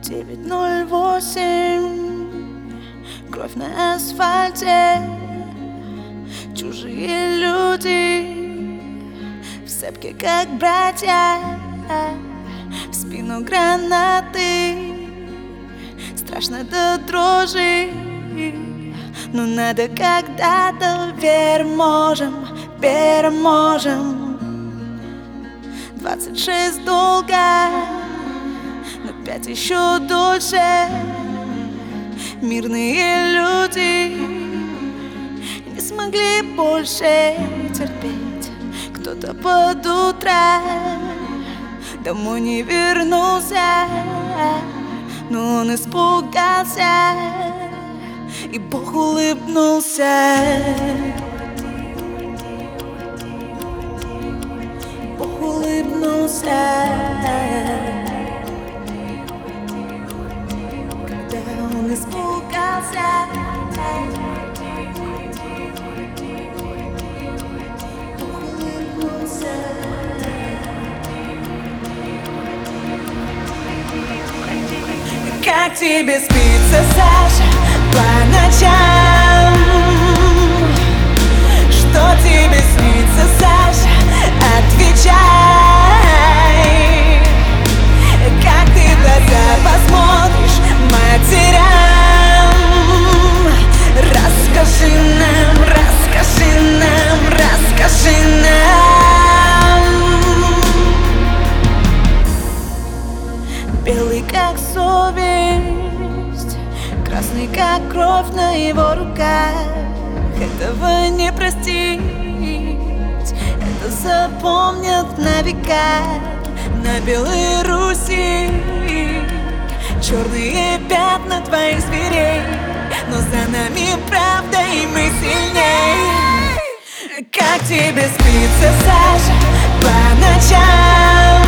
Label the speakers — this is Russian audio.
Speaker 1: 9:08. Кровь на асфальте, чужие люди в цепке, как братья, в спину гранаты. Страшно до дрожи, но надо когда-то, переможем. 26 долго, но 5 еще дольше. Мирные люди не смогли больше терпеть. Кто-то под утро домой не вернулся, но он испугался, и Бог улыбнулся. Бог улыбнулся, когда он испугался. Бог улыбнулся. Как тебе спится, Саша, по ночам? Что тебе снится, Саша? Отвечай. Как ты в глаза посмотришь матерям? Расскажи нам, расскажи нам. Белый как совесть, красный как кровь на его руках. Этого не простить, это запомнят на века. На Белой Руси черные пятна твоих зверей, но за нами правда, и мы сильней. Как тебе спится, Саша, по ночам?